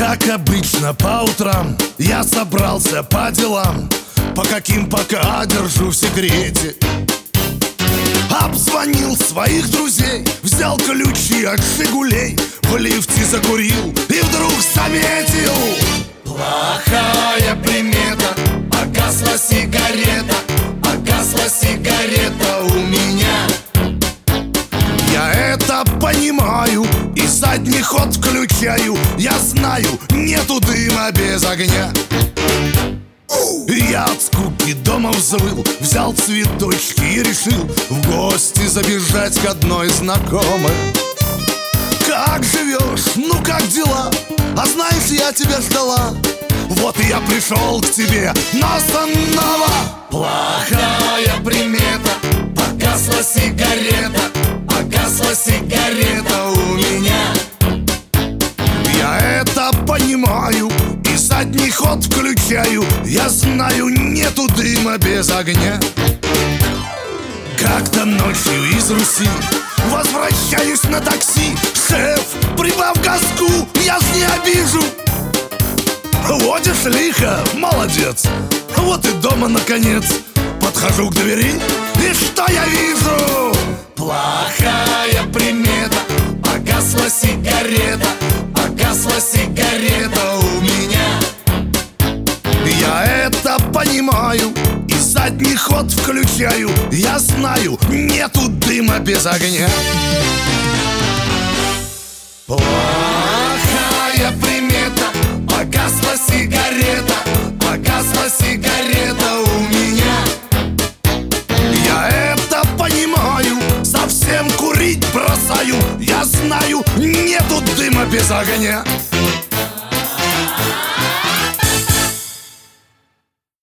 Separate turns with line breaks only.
Как обычно по утрам я собрался по делам, по каким пока держу в секрете. Обзвонил своих друзей, взял ключи от «Жигулей», в лифте закурил и вдруг заметил: плохая примета, погасла сигарета, погасла сигарета у меня. Я это понимаю и задний ход включаю. Я знаю, нету дыма без огня. Я от скуки дома взвыл, взял цветочки и решил в гости забежать к одной знакомой. Как живешь? Ну как дела? А знаешь, я тебя ждала. Вот и я пришел к тебе, но снова. Плохая примета, погасла сигарета, погасла сигарета у меня. Я это понимаю и задний ход включаю. Я знаю, нету дыма без огня. Как-то ночью из Руси возвращаюсь на такси. Шеф, прибавь газку, я ж не обижу. Водишь лихо, молодец. Вот и дома наконец. Подхожу к двери, и что я вижу? Плохая примета, погасла сигарета, погасла сигарета у меня. Я это понимаю и задний ход включаю. Я знаю, нету дыма без огня. Плохая примета, погасла сигарета, погасла сигарета у меня. Я это понимаю, совсем курить бросаю. Я знаю, нету дыма без огня.